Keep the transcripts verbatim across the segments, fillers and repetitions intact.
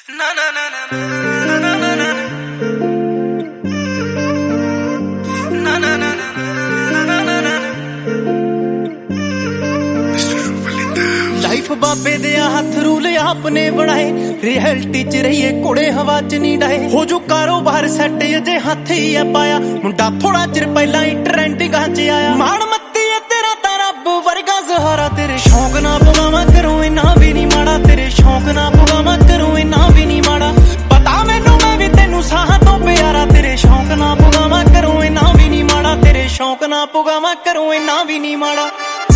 Na na na na na na na na na na na life ਬਾਬੇ ਦੇ ਹੱਥ rule ਆਪਨੇ ਬਣਾਏ ਰਿਐਲਿਟੀ ਚ ਰਹੀਏ ਕੁੜੇ ਹਵਾ ਚ ਨਹੀਂ ਡਾਏ ਹੋ ਜੋ ਕਾਰੋਬਾਰ ਸੈੱਟ ਅਜੇ ਹੱਥ ਹੀ ਆ ਪਾਇਆ ਮੁੰਡਾ ਥੋੜਾ ਚਿਰ ਪਹਿਲਾਂ ਹੀ ਟ੍ਰੈਂਡਿੰਗਾਂ ਚ ਆਇਆ ਮਾਣ ਮੱਤੀ ਏ ਤੇਰਾ ਤਾਂ ਰੱਬ ਵਰਗਾ ਜ਼ਹਾਰਾ ਤੇਰੇ ਸ਼ੌਂਕ ਨਾ ਪਵਾਵਾਂ ਕਰੂੰ ਇਨਾ ਵੀ ਨਹੀਂ ਮਾੜਾ ਤੇਰੇ ਸ਼ੌਂਕ ਨਾ ਪਵਾਵਾਂ ਕਰੂੰ ਇਨਾ ਵੀ ਨਹੀਂ ਮਾੜਾ ਪਤਾ ਮੈਨੂੰ ਮੈਂ ਵੀ ਤੈਨੂੰ ਸਾਹਾਂ ਤੋਂ ਪਿਆਰਾ ਤੇਰੇ ਸ਼ੌਂਕ ਨਾ ਪਵਾਵਾਂ ਕਰੂੰ ਇਨਾ ਵੀ ਨਹੀਂ ਮਾੜਾ ਤੇਰੇ ਸ਼ੌਂਕ ਨਾ ਪਵਾਵਾਂ ਕਰੂੰ ਇਨਾ ਵੀ ਨਹੀਂ ਮਾੜਾ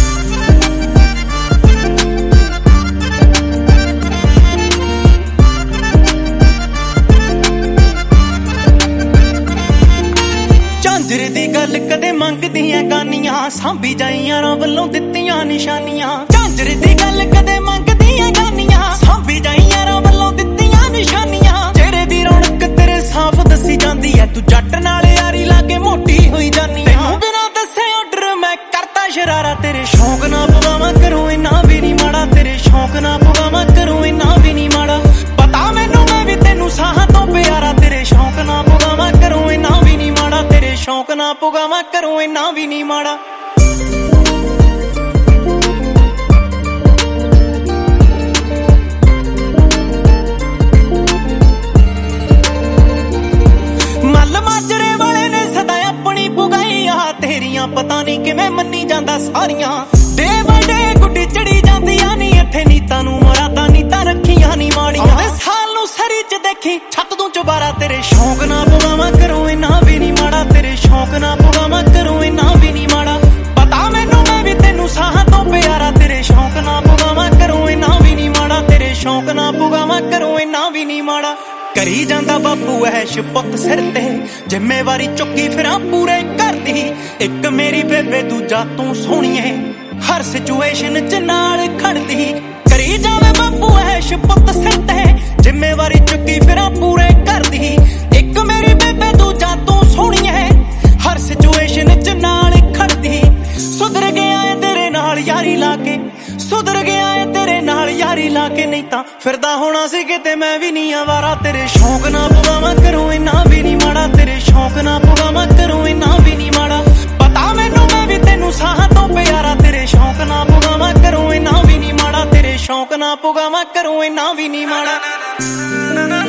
ਝਾਂਜਰ ਦੀ ਗੱਲ ਕਦੇ ਮੰਗਦੀਆਂ ਗਾਨੀਆਂ ਸਾਂਭੀ ਜਾਈ ਯਾਰਾਂ ਵੱਲੋਂ ਦਿੱਤੀਆਂ ਨਿਸ਼ਾਨੀਆਂ ਝਾਂਜਰ ਦੀ ਗੱਲ ਕਦੇ ਮੰਗਦੀਆਂ ਗਾਨੀਆਂ ਸਾਂਭੀ ਜਾਈ ਯਾਰਾਂ ਵੱਲੋਂ ਦਿੱਤੀਆਂ ਨਿਸ਼ਾਨੀਆਂ ਚਿਹਰੇ ਦੀ ਰੌਣਕ ਤੇਰੇ ਸਾਫ਼ ਦੱਸੀ ਜਾਂਦੀ ਐ ਤੂੰ ਜੱਟ ਨਾਲ ਯਾਰੀ ਲਾ ਕੇ ਮੋਟੀ ਹੋਈ ਜਾਨੀ ਤੈਨੂੰ ਬਿਨਾਂ ਦੱਸੇ ਆਰਡਰ ਮੈਂ ਕਰਤਾ ਸ਼ਰਾਰਾ ਤੇਰੇ ਸ਼ੌਂਕ ਨਾ ਪਵਾਵਾਂ ਕਰੂੰ ਇਨਾ ਵੀ ਨਹੀਂ ਮਾੜਾ ਤੇਰੇ ਸ਼ੌਂਕ ਨਾ ਪਵਾਵਾਂ ਕਰੂੰ ਇਨਾ ਵੀ ਨਹੀਂ ਮਾੜਾ ਪਤਾ ਮੈਨੂੰ ਮੈਂ ਵੀ ਤੈਨੂੰ ਸਾਹਾਂ ਤੋਂ ਪਿਆਰਾ ਤੇਰੇ ਸ਼ੌਂਕ ਨਾ ਪਵਾਵਾਂ ਕਰੂੰ ਇਨਾ ਵੀ ਨਹੀਂ ਮਾੜਾ ਤੇਰੇ ਸ਼ੌਂਕ ਨਾ ਪਵਾਵਾਂ ਕਰੂੰ ਇਨਾ ਵੀ ਨਹੀਂ ਮਾੜਾ ਮੱਲ ਮਾਜਰੇ ਵਾਲੇ ਨੇ ਸਦਾ ਆਪਣੀ ਪੁਗਾਈਆਂ ਤੇਰੀਆਂ ਪਤਾ ਨਹੀਂ ਕਿਵੇਂ ਮੰਨੀ ਜਾਂਦਾ ਸਾਰੀਆਂ ਡੇ ਬਾਏ ਡੇ ਗੁੱਡੀ ਚੜੀ ਜਾਂਦੀਆਂ ਨਹੀਂ ਇੱਥੇ ਨੀਤਾਂ ਨੂੰ ਮਰਾਦਾ ਨੀਤਾਂ ਰੱਖੀਆਂ ਨਹੀਂ ਮਾੜੀਆਂ ਤੇ ਸਾਲ ਨੂੰ ਸਰੀ ਚ ਦੇਖੀ ਛੱਤ ਤੂੰ ਚੁਬਾਰਾ ਤੇਰੇ ਸ਼ੌਂਕ ਨਾ ਪਵਾਵਾਂ ਕਰੂੰ ਇਨਾ ਵੀ ਨਹੀਂ ਮਾੜਾ ਤੇਰੇ ਸ਼ੌਂਕ ਨਾ ਪਵਾਵਾਂ ਕਰੂੰ ਇਨਾ ਵੀ ਨਹੀਂ ਮਾੜਾ ਪਤਾ ਮੈਨੂੰ ਮੈਂ ਵੀ ਤੈਨੂੰ ਸਾਹਾਂ ਤੋਂ ਪਿਆਰਾ ਤੇਰੇ ਸ਼ੌਂਕ ਨਾ ਪਵਾਵਾਂ ਕਰੂੰ ਇਨਾ ਵੀ ਨਹੀਂ ਮਾੜਾ ਤੇਰੇ ਸ਼ੌਂਕ ਨਾ ਪਵਾਵਾਂ ਕਰੂੰ ਇਨਾ ਵੀ ਨਹੀਂ ਮਾੜਾ ਕਰੀ ਜਾਂਦਾ ਬਾਪੂ ਐਸ਼ ਪੁੱਤ ਸਿਰ ਤੇ ਜ਼ਿੰਮੇਵਾਰੀ ਚੁੱਕੀ ਫਿਰਾਂ ਪੂਰੇ ਕਰਦੀ ਇੱਕ ਮੇਰੀ ਬੇਬੇ ਦੂਜਾ ਤੂੰ ਸੋਹਣੀਏ ਹਰ ਸਿਚੁਏਸ਼ਨ ਚ ਨਾਲ ਖੜਦੀ ਕਰੀ ਜਾਵੇ ਬਾਪੂ ਐਸ਼ ਪੁੱਤ ਸਿਰ ਤੇ ਜ਼ਿੰਮੇਵਾਰੀ ਚੁੱਕੀ ਫਿਰਾਂ ਪੂਰੇ ਕਰਦੀ ਇੱਕ ਮੇਰੀ ਬੇਬੇ ਦੂਜਾ ਤੂੰ ਸੋਹਣੀਏ ਹਰ ਸਿਚੁਏਸ਼ਨ ਚ ਨਾਲ ਖੜਦੀ ਸੁਧਰ ਗਿਆ ਏ ਤੇਰੇ ਨਾਲ ਯਾਰੀ ਲਾ ਕੇ ਸੁਧਰ ਗਿਆ ਏ ਤੇਰੇ ਨਾਲ ਯਾਰੀ ਲਾ ਕੇ ਨਹੀਂ ਤਾਂ ਫਿਰਦਾ ਹੋਣਾ ਸੀ ਕਿਤੇ ਮੈਂ ਵੀ ਨਹੀਂ ਆਵਾਰਾ ਤੇਰੇ ਸ਼ੌਂਕ ਨਾ ਪਵਾਵਾਂ ਕਰੂੰ ਇਨਾ ਵੀ ਨਹੀਂ ਮਾੜਾ ਤੇਰੇ ਸ਼ੌਂਕ ਨਾ ਪਵਾਵਾਂ ਕਰੂੰ ਇਨਾ ਵੀ ਨਹੀਂ ਮਾੜਾ ਪਤਾ ਮੈਨੂੰ ਮੈਂ ਵੀ ਤੈਨੂੰ ਸਾਹਾਂ ਤੋਂ ਪਿਆਰਾ ਤੇਰੇ ਸ਼ੌਂਕ ਨਾ ਪਵਾਵਾਂ ਕਰੂੰ ਇਨਾ ਵੀ ਨਹੀਂ ਮਾੜਾ ਤੇਰੇ ਸ਼ੌਂਕ ਨਾ ਪਵਾਵਾਂ ਕਰੂੰ ਇਨਾ ਵੀ ਨਹੀਂ ਮਾੜਾ